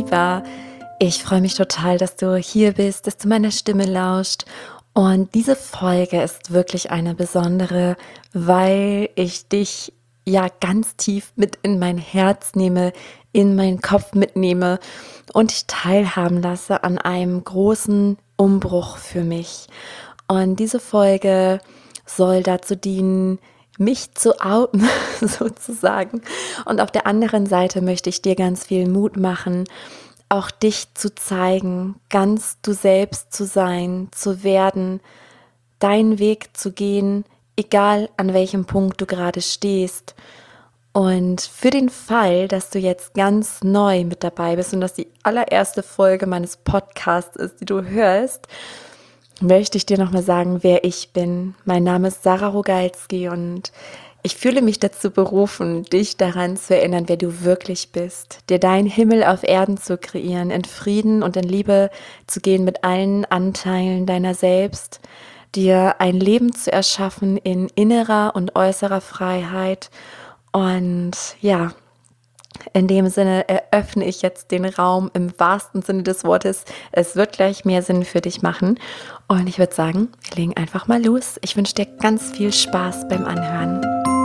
Lieber, ich freue mich total, dass du hier bist, dass du meiner Stimme lauscht. Und diese Folge ist wirklich eine besondere, weil ich dich ja ganz tief mit in mein Herz nehme, in meinen Kopf mitnehme und dich teilhaben lasse an einem großen Umbruch für mich. Und diese Folge soll dazu dienen, mich zu outen, sozusagen. Und auf der anderen Seite möchte ich dir ganz viel Mut machen, auch dich zu zeigen, ganz du selbst zu sein, zu werden, deinen Weg zu gehen, egal an welchem Punkt du gerade stehst. Und für den Fall, dass du jetzt ganz neu mit dabei bist und dass die allererste Folge meines Podcasts ist, die du hörst, möchte ich dir nochmal sagen, wer ich bin. Mein Name ist Sarah Rogalski und ich fühle mich dazu berufen, dich daran zu erinnern, wer du wirklich bist, dir deinen Himmel auf Erden zu kreieren, in Frieden und in Liebe zu gehen mit allen Anteilen deiner selbst, dir ein Leben zu erschaffen in innerer und äußerer Freiheit. Und ja, in dem Sinne eröffne ich jetzt den Raum im wahrsten Sinne des Wortes. Es wird gleich mehr Sinn für dich machen. Und ich würde sagen, wir legen einfach mal los. Ich wünsche dir ganz viel Spaß beim Anhören.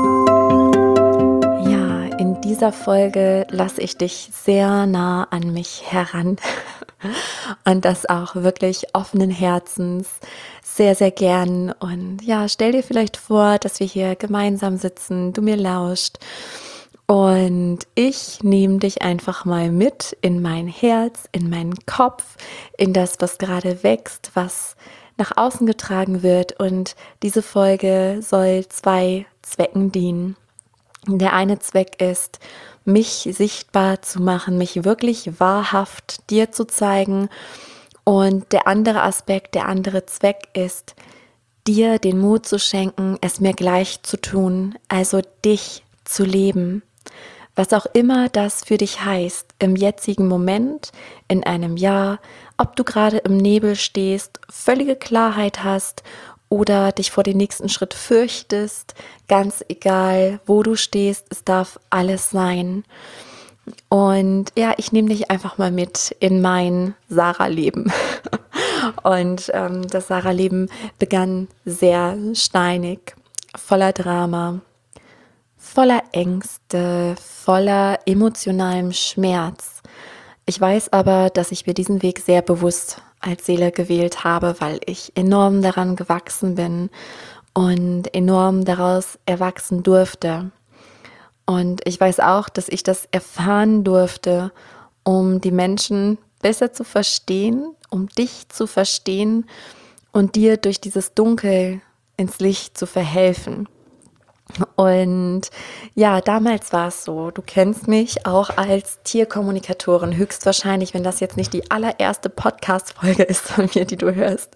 Ja, in dieser Folge lasse ich dich sehr nah an mich heran. Und das auch wirklich offenen Herzens, sehr, sehr gern. Und ja, stell dir vielleicht vor, dass wir hier gemeinsam sitzen, du mir lauscht. Und ich nehme dich einfach mal mit in mein Herz, in meinen Kopf, in das, was gerade wächst, was nach außen getragen wird. Und diese Folge soll 2 Zwecken dienen. Der eine Zweck ist, mich sichtbar zu machen, mich wirklich wahrhaft dir zu zeigen. Und der andere Aspekt, der andere Zweck ist, dir den Mut zu schenken, es mir gleich zu tun, also dich zu leben. Was auch immer das für dich heißt, im jetzigen Moment, in einem Jahr, ob du gerade im Nebel stehst, völlige Klarheit hast oder dich vor den nächsten Schritt fürchtest, ganz egal, wo du stehst, es darf alles sein. Und ja, ich nehme dich einfach mal mit in mein Sarah-Leben. Und das Sarah-Leben begann sehr steinig, voller Drama, voller Ängste, voller emotionalem Schmerz. Ich weiß aber, dass ich mir diesen Weg sehr bewusst als Seele gewählt habe, weil ich enorm daran gewachsen bin und enorm daraus erwachsen durfte. Und ich weiß auch, dass ich das erfahren durfte, um die Menschen besser zu verstehen, um dich zu verstehen und dir durch dieses Dunkel ins Licht zu verhelfen. Und ja, damals war es so, du kennst mich auch als Tierkommunikatorin, höchstwahrscheinlich, wenn das jetzt nicht die allererste Podcast-Folge ist von mir, die du hörst.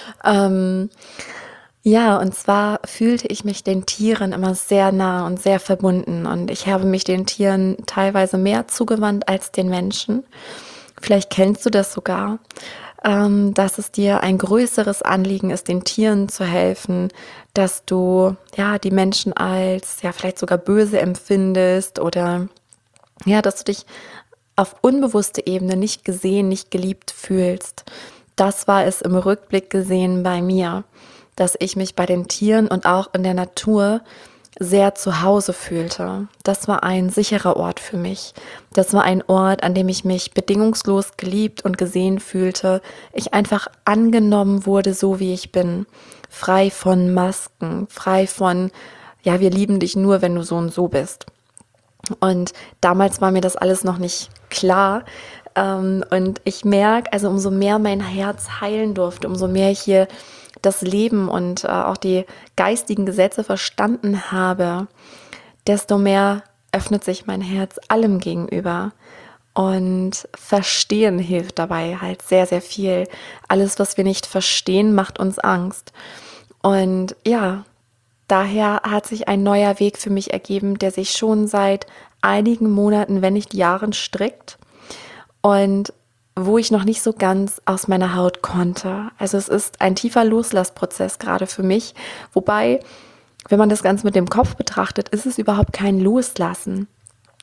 Ja, und zwar fühlte ich mich den Tieren immer sehr nah und sehr verbunden und ich habe mich den Tieren teilweise mehr zugewandt als den Menschen. Vielleicht kennst du das sogar, dass es dir ein größeres Anliegen ist, den Tieren zu helfen, dass du ja die Menschen als ja vielleicht sogar böse empfindest oder ja, dass du dich auf unbewusste Ebene nicht gesehen, nicht geliebt fühlst. Das war es im Rückblick gesehen bei mir, dass ich mich bei den Tieren und auch in der Natur sehr zu Hause fühlte. Das war ein sicherer Ort für mich. Das war ein Ort, an dem ich mich bedingungslos geliebt und gesehen fühlte. Ich einfach angenommen wurde, so wie ich bin. Frei von Masken, frei von, ja, wir lieben dich nur, wenn du so und so bist. Und damals war mir das alles noch nicht klar. Und ich merke, also umso mehr mein Herz heilen durfte, umso mehr ich hier das Leben und auch die geistigen Gesetze verstanden habe, desto mehr öffnet sich mein Herz allem gegenüber. Und Verstehen hilft dabei halt sehr, sehr viel. Alles, was wir nicht verstehen, macht uns Angst. Und ja, daher hat sich ein neuer Weg für mich ergeben, der sich schon seit einigen Monaten, wenn nicht Jahren strickt. Und wo ich noch nicht so ganz aus meiner Haut konnte. Also es ist ein tiefer Loslassprozess gerade für mich. Wobei, wenn man das Ganze mit dem Kopf betrachtet, ist es überhaupt kein Loslassen.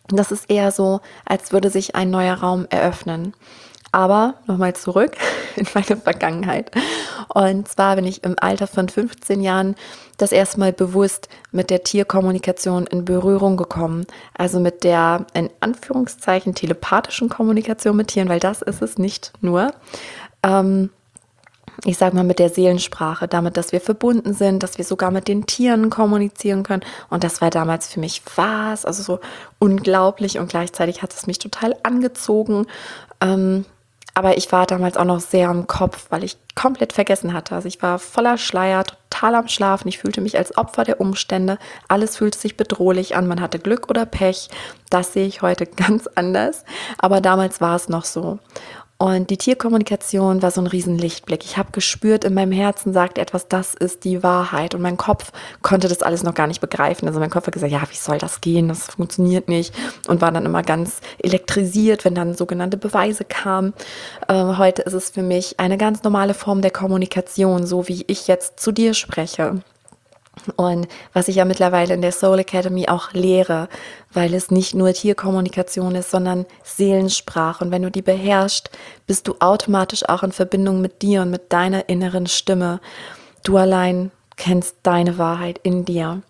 Das ist eher so, als würde sich ein neuer Raum eröffnen. Aber nochmal zurück in meine Vergangenheit. Und zwar bin ich im Alter von 15 Jahren das erste Mal bewusst mit der Tierkommunikation in Berührung gekommen. Also mit der, in Anführungszeichen, telepathischen Kommunikation mit Tieren, weil das ist es nicht nur. Ähm, Ich sage mal mit der Seelensprache, damit, dass wir verbunden sind, dass wir sogar mit den Tieren kommunizieren können. Und das war damals für mich was, also so unglaublich, und gleichzeitig hat es mich total angezogen. Ähm, aber ich war damals auch noch sehr im Kopf, weil ich komplett vergessen hatte. Also ich war voller Schleier, total am Schlafen. Ich fühlte mich als Opfer der Umstände. Alles fühlte sich bedrohlich an. Man hatte Glück oder Pech. Das sehe ich heute ganz anders. Aber damals war es noch so. Und die Tierkommunikation war so ein Riesenlichtblick. Ich habe gespürt, in meinem Herzen sagt etwas, das ist die Wahrheit. Und mein Kopf konnte das alles noch gar nicht begreifen. Also mein Kopf hat gesagt, ja, wie soll das gehen? Das funktioniert nicht. Und war dann immer ganz elektrisiert, wenn dann sogenannte Beweise kamen. Heute ist es für mich eine ganz normale Form der Kommunikation, so wie ich jetzt zu dir spreche. Und was ich ja mittlerweile in der Soul Academy auch lehre, weil es nicht nur Tierkommunikation ist, sondern Seelensprache. Und wenn du die beherrschst, bist du automatisch auch in Verbindung mit dir und mit deiner inneren Stimme. Du allein kennst deine Wahrheit in dir.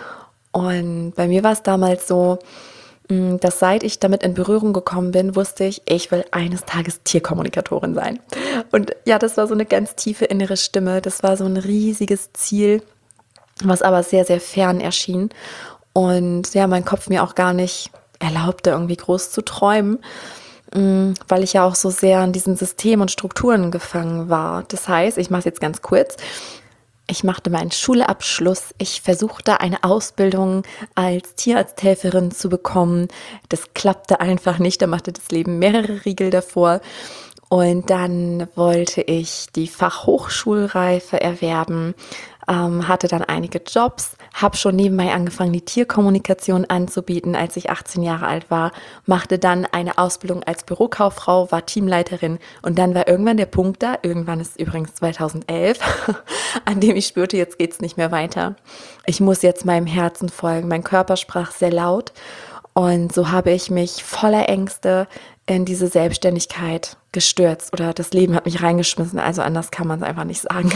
Und bei mir war es damals so, dass seit ich damit in Berührung gekommen bin, wusste ich, ich will eines Tages Tierkommunikatorin sein. Und ja, das war so eine ganz tiefe innere Stimme. Das war so ein riesiges Ziel, was aber sehr, sehr fern erschien. Und ja, mein Kopf mir auch gar nicht erlaubte, irgendwie groß zu träumen, weil ich ja auch so sehr an diesen Systemen und Strukturen gefangen war. Das heißt, ich mache es jetzt ganz kurz. Ich machte meinen Schulabschluss. Ich versuchte eine Ausbildung als Tierarzthelferin zu bekommen. Das klappte einfach nicht. Da machte das Leben mehrere Riegel davor. Und dann wollte ich die Fachhochschulreife erwerben, hatte dann einige Jobs, habe schon nebenbei angefangen, die Tierkommunikation anzubieten, als ich 18 Jahre alt war, machte dann eine Ausbildung als Bürokauffrau, war Teamleiterin, und dann war irgendwann der Punkt da, irgendwann ist übrigens 2011, an dem ich spürte, jetzt geht's nicht mehr weiter. Ich muss jetzt meinem Herzen folgen. Mein Körper sprach sehr laut, und so habe ich mich voller Ängste in diese Selbstständigkeit gestürzt, oder das Leben hat mich reingeschmissen, also anders kann man es einfach nicht sagen.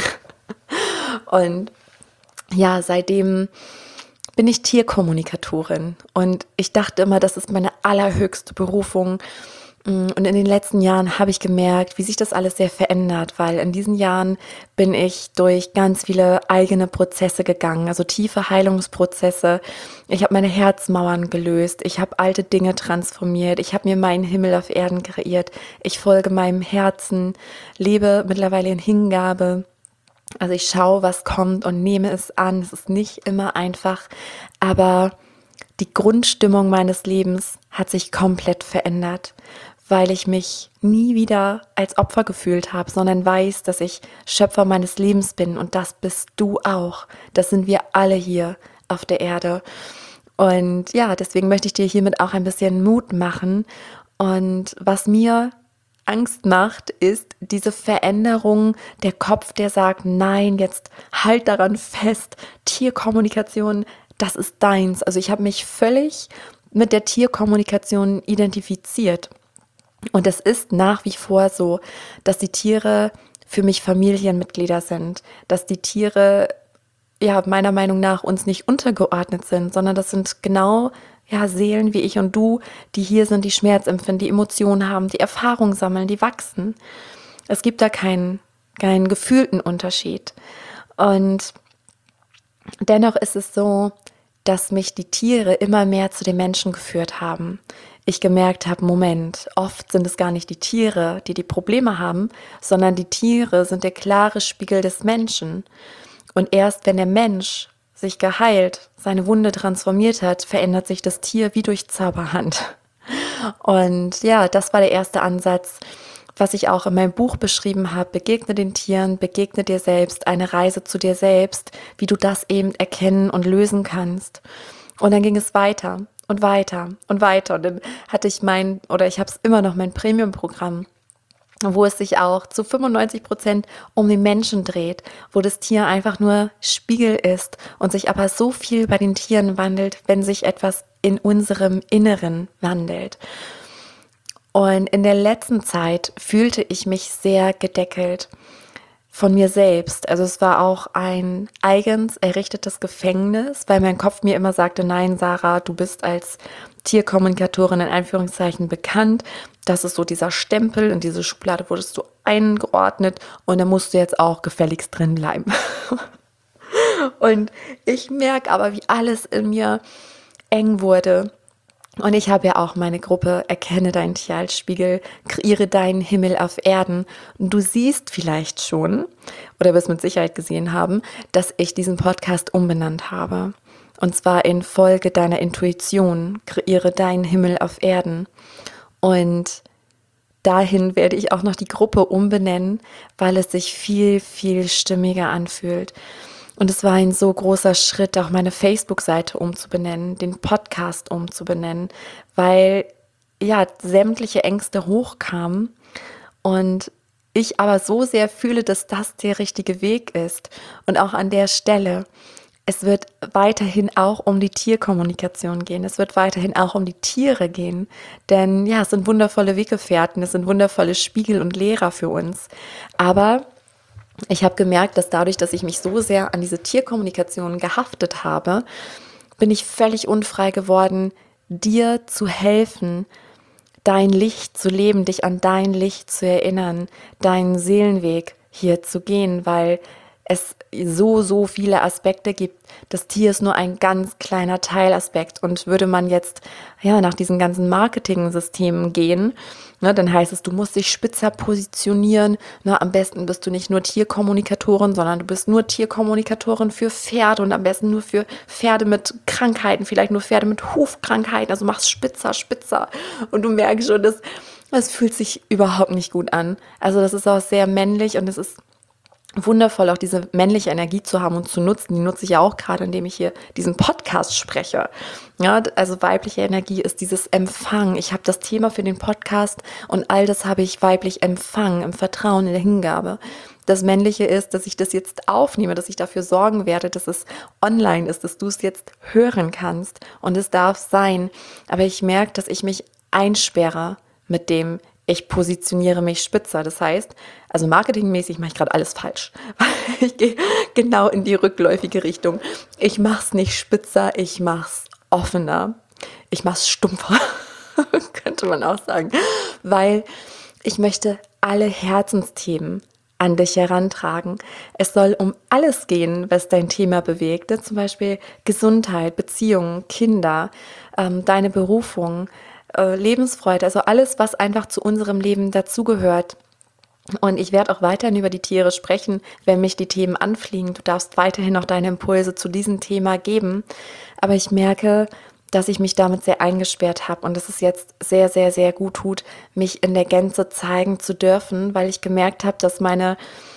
Und ja, seitdem bin ich Tierkommunikatorin, und ich dachte immer, das ist meine allerhöchste Berufung. Und in den letzten Jahren habe ich gemerkt, wie sich das alles sehr verändert, weil in diesen Jahren bin ich durch ganz viele eigene Prozesse gegangen, also tiefe Heilungsprozesse. Ich habe meine Herzmauern gelöst, ich habe alte Dinge transformiert, ich habe mir meinen Himmel auf Erden kreiert, ich folge meinem Herzen, lebe mittlerweile in Hingabe. Also ich schaue, was kommt, und nehme es an. Es ist nicht immer einfach, aber die Grundstimmung meines Lebens hat sich komplett verändert, weil ich mich nie wieder als Opfer gefühlt habe, sondern weiß, dass ich Schöpfer meines Lebens bin, und das bist du auch. Das sind wir alle hier auf der Erde. Und ja, deswegen möchte ich dir hiermit auch ein bisschen Mut machen. Und was mir Angst macht, ist diese Veränderung, der Kopf, der sagt, nein, jetzt halt daran fest, Tierkommunikation, das ist deins. Also ich habe mich völlig mit der Tierkommunikation identifiziert. Und es ist nach wie vor so, dass die Tiere für mich Familienmitglieder sind, dass die Tiere ja meiner Meinung nach uns nicht untergeordnet sind, sondern das sind genau ja Seelen wie ich und du, die hier sind, die Schmerz empfinden, die Emotionen haben, die Erfahrung sammeln, die wachsen. Es gibt da keinen gefühlten Unterschied. Und dennoch ist es so, dass mich die Tiere immer mehr zu den Menschen geführt haben. Ich gemerkt habe, Moment, oft sind es gar nicht die Tiere, die die Probleme haben, sondern die Tiere sind der klare Spiegel des Menschen. Und erst wenn der Mensch sich geheilt, seine Wunde transformiert hat, verändert sich das Tier wie durch Zauberhand. Und ja, das war der erste Ansatz, was ich auch in meinem Buch beschrieben habe. Begegne den Tieren, begegne dir selbst, eine Reise zu dir selbst, wie du das eben erkennen und lösen kannst. Und dann ging es weiter und weiter und weiter. Und dann hatte ich ich habe es immer noch, mein Premium-Programm, wo es sich auch zu 95% um den Menschen dreht, wo das Tier einfach nur Spiegel ist und sich aber so viel bei den Tieren wandelt, wenn sich etwas in unserem Inneren wandelt. Und in der letzten Zeit fühlte ich mich sehr gedeckelt von mir selbst. Also es war auch ein eigens errichtetes Gefängnis, weil mein Kopf mir immer sagte, nein, Sarah, du bist als Tierkommunikatorin in Anführungszeichen bekannt. Das ist so dieser Stempel, in diese Schublade wurdest du eingeordnet und da musst du jetzt auch gefälligst drin bleiben. Und ich merke aber, wie alles in mir eng wurde. Und ich habe ja auch meine Gruppe Erkenne dein Tier als Spiegel, kreiere deinen Himmel auf Erden. Und du siehst vielleicht schon, oder wirst mit Sicherheit gesehen haben, dass ich diesen Podcast umbenannt habe. Und zwar in Folge deiner Intuition, kreiere deinen Himmel auf Erden. Und dahin werde ich auch noch die Gruppe umbenennen, weil es sich viel, viel stimmiger anfühlt. Und es war ein so großer Schritt, auch meine Facebook-Seite umzubenennen, den Podcast umzubenennen, weil ja sämtliche Ängste hochkamen und ich aber so sehr fühle, dass das der richtige Weg ist. Und auch an der Stelle, es wird weiterhin auch um die Tierkommunikation gehen. Es wird weiterhin auch um die Tiere gehen. Denn ja, es sind wundervolle Weggefährten, es sind wundervolle Spiegel und Lehrer für uns. Aber ich habe gemerkt, dass dadurch, dass ich mich so sehr an diese Tierkommunikation gehaftet habe, bin ich völlig unfrei geworden, dir zu helfen, dein Licht zu leben, dich an dein Licht zu erinnern, deinen Seelenweg hier zu gehen, weil es so viele Aspekte gibt. Das Tier ist nur ein ganz kleiner Teilaspekt und würde man jetzt ja nach diesen ganzen Marketing-Systemen gehen, ne, dann heißt es, du musst dich spitzer positionieren. Ne, am besten bist du nicht nur Tierkommunikatorin, sondern du bist nur Tierkommunikatorin für Pferde und am besten nur für Pferde mit Krankheiten, vielleicht nur Pferde mit Hufkrankheiten. Also machst spitzer. Und du merkst schon, das fühlt sich überhaupt nicht gut an. Also das ist auch sehr männlich und es ist wundervoll, auch diese männliche Energie zu haben und zu nutzen. Die nutze ich ja auch gerade, indem ich hier diesen Podcast spreche. Ja, also weibliche Energie ist dieses Empfang. Ich habe das Thema für den Podcast und all das habe ich weiblich empfangen, im Vertrauen, in der Hingabe. Das Männliche ist, dass ich das jetzt aufnehme, dass ich dafür sorgen werde, dass es online ist, dass du es jetzt hören kannst und es darf sein. Aber ich merke, dass ich mich einsperre mit dem, ich positioniere mich spitzer. Das heißt, also marketingmäßig mache ich gerade alles falsch. Ich gehe genau in die rückläufige Richtung. Ich mache es nicht spitzer, ich mache es offener. Ich mache es stumpfer, könnte man auch sagen. Weil ich möchte alle Herzensthemen an dich herantragen. Es soll um alles gehen, was dein Thema bewegt. Zum Beispiel Gesundheit, Beziehungen, Kinder, deine Berufung, Lebensfreude, also alles, was einfach zu unserem Leben dazugehört. Und ich werde auch weiterhin über die Tiere sprechen, wenn mich die Themen anfliegen. Du darfst weiterhin noch deine Impulse zu diesem Thema geben. Aber ich merke, dass ich mich damit sehr eingesperrt habe und dass es jetzt sehr gut tut, mich in der Gänze zeigen zu dürfen, weil ich gemerkt habe, dass meine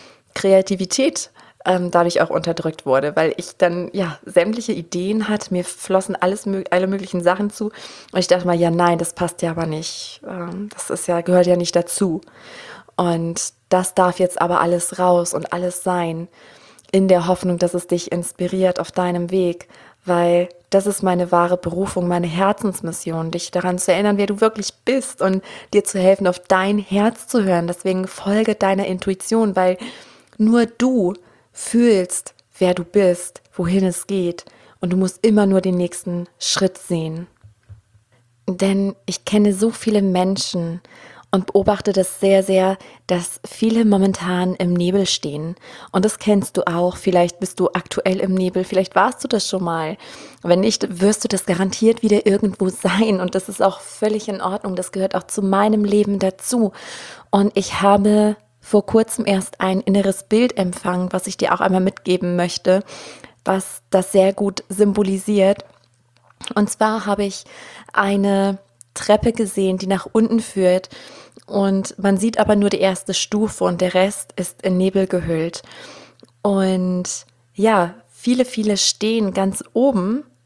Kreativität dadurch auch unterdrückt wurde, weil ich dann ja sämtliche Ideen hatte, mir flossen alle möglichen Sachen zu und ich dachte mal, ja nein, das passt ja aber nicht, das ist ja, gehört ja nicht dazu und das darf jetzt aber alles raus und alles sein, in der Hoffnung, dass es dich inspiriert auf deinem Weg, weil das ist meine wahre Berufung, meine Herzensmission, dich daran zu erinnern, wer du wirklich bist und dir zu helfen, auf dein Herz zu hören. Deswegen folge deiner Intuition, weil nur du fühlst, wer du bist, wohin es geht und du musst immer nur den nächsten Schritt sehen. Denn ich kenne so viele Menschen und beobachte das sehr, dass viele momentan im Nebel stehen. Und das kennst du auch. Vielleicht bist du aktuell im Nebel, vielleicht warst du das schon mal. Wenn nicht, wirst du das garantiert wieder irgendwo sein. Und das ist auch völlig in Ordnung. Das gehört auch zu meinem Leben dazu. Und ich habe vor kurzem erst ein inneres Bild empfangen, was ich dir auch einmal mitgeben möchte, was das sehr gut symbolisiert. Und zwar habe ich eine Treppe gesehen, die nach unten führt und man sieht aber nur die erste Stufe und der Rest ist in Nebel gehüllt. Und ja, viele stehen ganz oben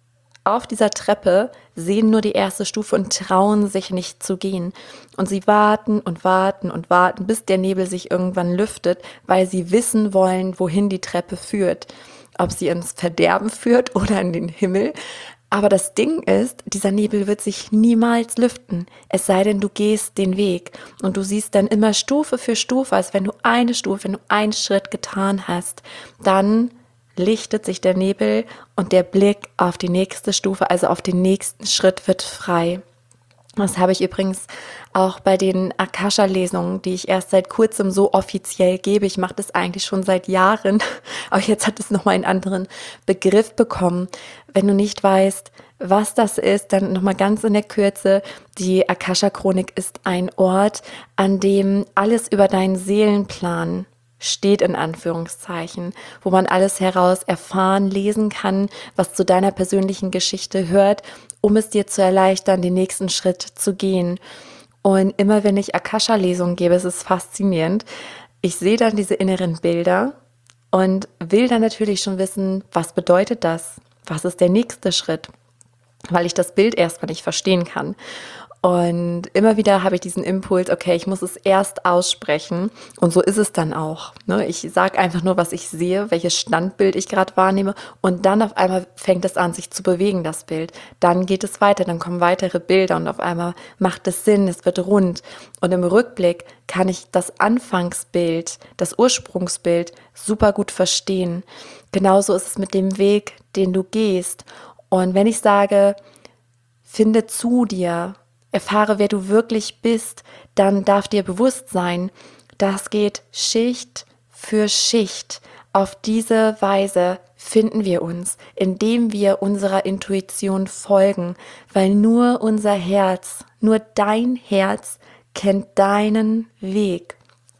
auf dieser Treppe, sehen nur die erste Stufe und trauen sich nicht zu gehen. Und sie warten und warten und warten, bis der Nebel sich irgendwann lüftet, weil sie wissen wollen, wohin die Treppe führt. Ob sie ins Verderben führt oder in den Himmel. Aber das Ding ist, dieser Nebel wird sich niemals lüften, es sei denn, du gehst den Weg. Und du siehst dann immer Stufe für Stufe, als wenn du eine Stufe, wenn du einen Schritt getan hast, dann lichtet sich der Nebel und der Blick auf die nächste Stufe, also auf den nächsten Schritt, wird frei. Das habe ich übrigens auch bei den Akasha-Lesungen, die ich erst seit kurzem so offiziell gebe. Ich mache das eigentlich schon seit Jahren, aber jetzt hat es nochmal einen anderen Begriff bekommen. Wenn du nicht weißt, was das ist, dann nochmal ganz in der Kürze. Die Akasha-Chronik ist ein Ort, an dem alles über deinen Seelenplan steht, in Anführungszeichen, wo man alles heraus erfahren, lesen kann, was zu deiner persönlichen Geschichte hört, um es dir zu erleichtern, den nächsten Schritt zu gehen. Und immer wenn ich Akasha-Lesungen gebe, es ist faszinierend, ich sehe dann diese inneren Bilder und will dann natürlich schon wissen, was bedeutet das? Was ist der nächste Schritt? Weil ich das Bild erstmal nicht verstehen kann. Und immer wieder habe ich diesen Impuls, okay, ich muss es erst aussprechen. Und so ist es dann auch. Ne? Ich sage einfach nur, was ich sehe, welches Standbild ich gerade wahrnehme. Und dann auf einmal fängt es an, sich zu bewegen, das Bild. Dann geht es weiter, dann kommen weitere Bilder und auf einmal macht es Sinn, es wird rund. Und im Rückblick kann ich das Anfangsbild, das Ursprungsbild super gut verstehen. Genauso ist es mit dem Weg, den du gehst. Und wenn ich sage, finde zu dir, erfahre, wer du wirklich bist, dann darf dir bewusst sein, das geht Schicht für Schicht. Auf diese Weise finden wir uns, indem wir unserer Intuition folgen, weil nur unser Herz, nur dein Herz kennt deinen Weg.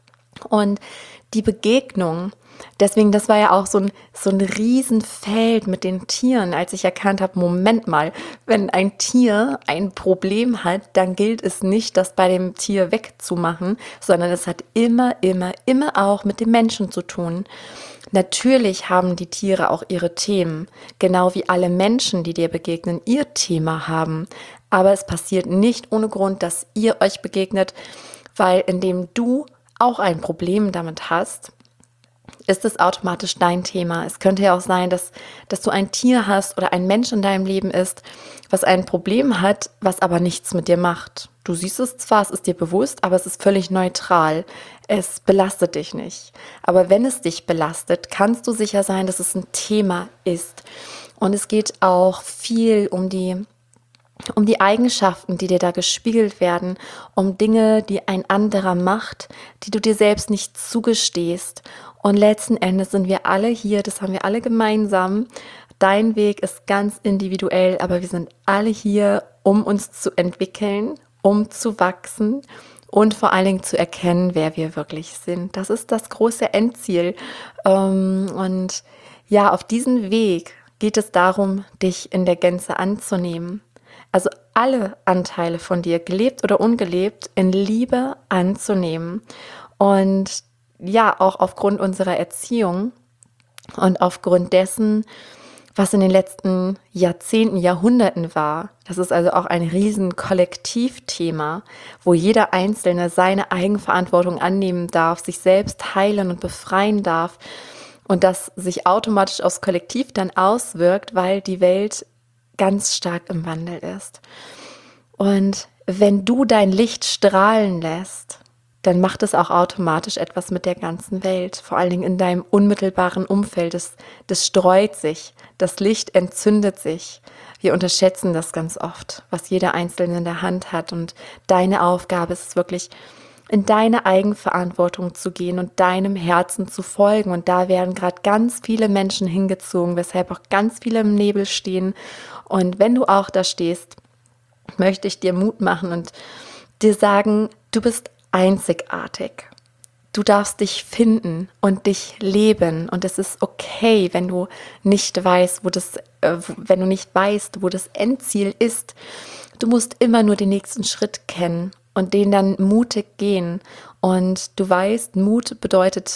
Und die Begegnung, deswegen, das war ja auch so ein Riesenfeld mit den Tieren, als ich erkannt habe, Moment mal, wenn ein Tier ein Problem hat, dann gilt es nicht, das bei dem Tier wegzumachen, sondern es hat immer auch mit dem Menschen zu tun. Natürlich haben die Tiere auch ihre Themen, genau wie alle Menschen, die dir begegnen, ihr Thema haben. Aber es passiert nicht ohne Grund, dass ihr euch begegnet, weil indem du auch ein Problem damit hast, ist es automatisch dein Thema. Es könnte ja auch sein, dass du ein Tier hast oder ein Mensch in deinem Leben ist, was ein Problem hat, was aber nichts mit dir macht. Du siehst es zwar, es ist dir bewusst, aber es ist völlig neutral. Es belastet dich nicht. Aber wenn es dich belastet, kannst du sicher sein, dass es ein Thema ist. Und es geht auch viel um die Eigenschaften, die dir da gespiegelt werden, um Dinge, die ein anderer macht, die du dir selbst nicht zugestehst. Und letzten Endes sind wir alle hier, das haben wir alle gemeinsam. Dein Weg ist ganz individuell, aber wir sind alle hier, um uns zu entwickeln, um zu wachsen und vor allen Dingen zu erkennen, wer wir wirklich sind. Das ist das große Endziel. Und ja, auf diesen Weg geht es darum, dich in der Gänze anzunehmen. Also alle Anteile von dir, gelebt oder ungelebt, in Liebe anzunehmen. Und ja, auch aufgrund unserer Erziehung und aufgrund dessen, was in den letzten Jahrzehnten, Jahrhunderten war. Das ist also auch ein riesen Kollektivthema, wo jeder Einzelne seine Eigenverantwortung annehmen darf, sich selbst heilen und befreien darf und das sich automatisch aufs Kollektiv dann auswirkt, weil die Welt ganz stark im Wandel ist. Und wenn du dein Licht strahlen lässt, dann macht es auch automatisch etwas mit der ganzen Welt, vor allen Dingen in deinem unmittelbaren Umfeld. Das streut sich, das Licht entzündet sich. Wir unterschätzen das ganz oft, was jeder Einzelne in der Hand hat. Und deine Aufgabe ist es wirklich, in deine Eigenverantwortung zu gehen und deinem Herzen zu folgen. Und da werden gerade ganz viele Menschen hingezogen, weshalb auch ganz viele im Nebel stehen. Und wenn du auch da stehst, möchte ich dir Mut machen und dir sagen, du bist einzigartig. Du darfst dich finden und dich leben. Und es ist okay, wenn du nicht weißt, wenn du nicht weißt, wo das Endziel ist. Du musst immer nur den nächsten Schritt kennen und den dann mutig gehen. Und du weißt, Mut bedeutet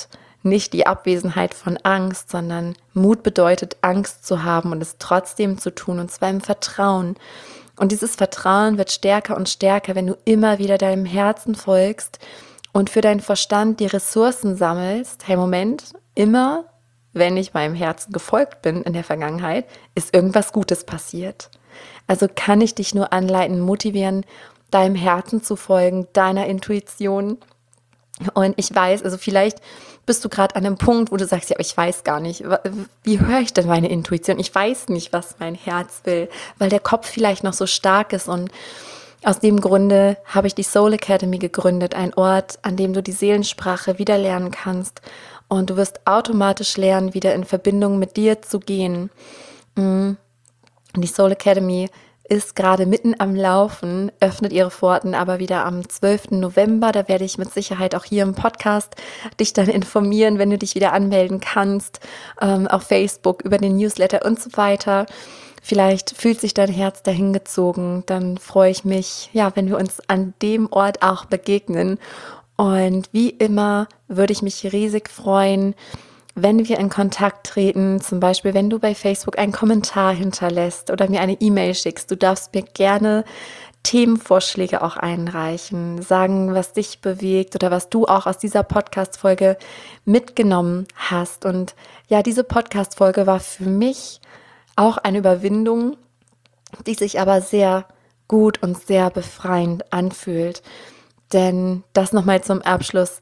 nicht die Abwesenheit von Angst, sondern Mut bedeutet, Angst zu haben und es trotzdem zu tun, und zwar im Vertrauen. Und dieses Vertrauen wird stärker und stärker, wenn du immer wieder deinem Herzen folgst und für deinen Verstand die Ressourcen sammelst. Hey, Moment, immer wenn ich meinem Herzen gefolgt bin in der Vergangenheit, ist irgendwas Gutes passiert. Also kann ich dich nur anleiten, motivieren, deinem Herzen zu folgen, deiner Intuition. Und ich weiß, also vielleicht bist du gerade an einem Punkt, wo du sagst, ja, aber ich weiß gar nicht, wie höre ich denn meine Intuition? Ich weiß nicht, was mein Herz will, weil der Kopf vielleicht noch so stark ist. Und aus dem Grunde habe ich die Soul Academy gegründet, ein Ort, an dem du die Seelensprache wieder lernen kannst. Und du wirst automatisch lernen, wieder in Verbindung mit dir zu gehen. Die Soul Academy ist gerade mitten am Laufen, öffnet ihre Pforten aber wieder am 12. November. Da werde ich mit Sicherheit auch hier im Podcast dich dann informieren, wenn du dich wieder anmelden kannst, auf Facebook, über den Newsletter und so weiter. Vielleicht fühlt sich dein Herz dahin gezogen. Dann freue ich mich, ja, wenn wir uns an dem Ort auch begegnen. Und wie immer würde ich mich riesig freuen, wenn wir in Kontakt treten, zum Beispiel, wenn du bei Facebook einen Kommentar hinterlässt oder mir eine E-Mail schickst. Du darfst mir gerne Themenvorschläge auch einreichen, sagen, was dich bewegt oder was du auch aus dieser Podcast-Folge mitgenommen hast. Und ja, diese Podcast-Folge war für mich auch eine Überwindung, die sich aber sehr gut und sehr befreiend anfühlt. Denn das nochmal zum Abschluss,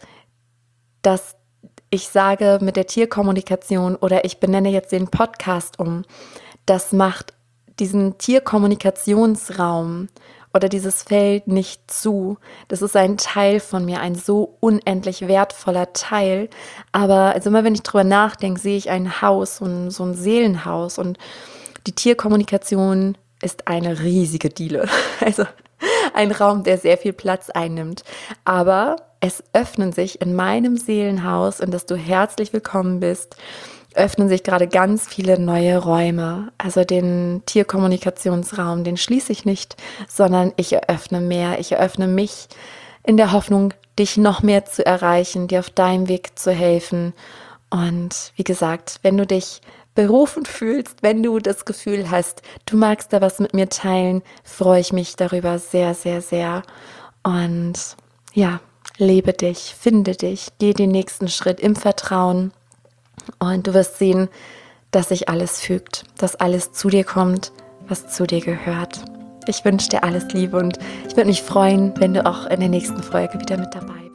dass ich sage mit der Tierkommunikation oder ich benenne jetzt den Podcast um, das macht diesen Tierkommunikationsraum oder dieses Feld nicht zu. Das ist ein Teil von mir, ein so unendlich wertvoller Teil. Aber also immer wenn ich drüber nachdenke, sehe ich ein Haus, so ein Seelenhaus, und die Tierkommunikation ist eine riesige Diele. Also ein Raum, der sehr viel Platz einnimmt. Aber es öffnen sich in meinem Seelenhaus, in das du herzlich willkommen bist, öffnen sich gerade ganz viele neue Räume. Also den Tierkommunikationsraum, den schließe ich nicht, sondern ich eröffne mehr. Ich eröffne mich in der Hoffnung, dich noch mehr zu erreichen, dir auf deinem Weg zu helfen. Und wie gesagt, wenn du dich berufen fühlst, wenn du das Gefühl hast, du magst da was mit mir teilen, freue ich mich darüber sehr, sehr, sehr. Und ja, lebe dich, finde dich, geh den nächsten Schritt im Vertrauen und du wirst sehen, dass sich alles fügt, dass alles zu dir kommt, was zu dir gehört. Ich wünsche dir alles Liebe und ich würde mich freuen, wenn du auch in der nächsten Folge wieder mit dabei bist.